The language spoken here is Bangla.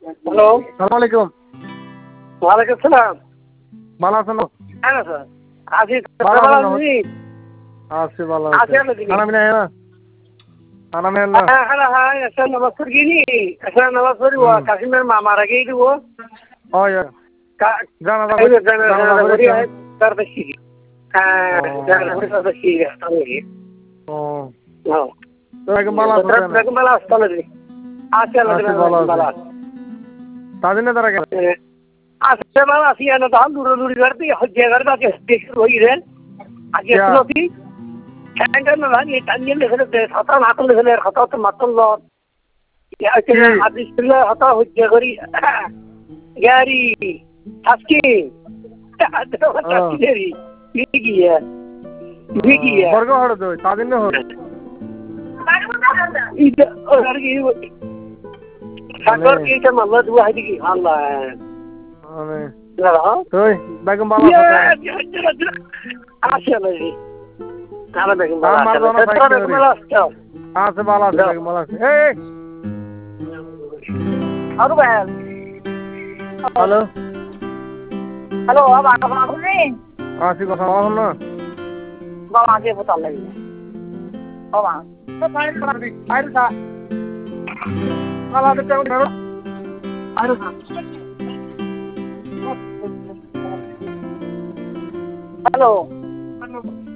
হ্যালো, সালাম আলাইকুম। ওয়ালাইকুম সালাম। ভালো আছেন? কেন স্যার? আছি ভালো ভালো আছেন? আছি। আছি ভালো আছি আছি। আলো দিনি। খানা পিনা না? খানা পিনা না? হ্যাঁ, এসে নামাজ পড়ি গিনি। এসে নামাজ পড়ি ও কাশিমের মামার আগে দিব। ওই জানাজা এই জানাজা জানা পড়ি করেছেন? তার বেশি। হ্যাঁ, জানা পড়ি তার বেশি আমি। ও হ্যাঁ। তো একদম ভালো আছেন কেন? দেখুন ভালো আসতে হবে। আছি আলো আছি দিনি ভালো ভালো আছি। আছে। তাদিনে তারা কেন? আসতে ভালো আছি না তখন দূরে করতে হজ্জে করতে আছে শুরু হয়ে গেলেন। আগে শুনতি Kanka lan İtalyan mesela hata nakıl mesela hata da matullar. Ya işte hadisler hata hujja gari gari taski. Ada taski dari. Bigi ya. Bigi ya. বর্গ হড় দই তাদিনে হড়। Ida orang ini. Sakor kita malah dua hari ki Allah. আরে Lah. তুই বেগম ভালো আছো? Ya. Asya lagi. Kalau begitu আমার malah. জন্য Setelah begitu malah. আছে ভালো আছে বেগম ভালো আছে। এই Halo Bel. Hello Halo, apa kabar ni? আছি কথা বলো না? Bawa aja botol lagi. Bawa. Air dah. Kalau ada yang baru. Air dah. Halo.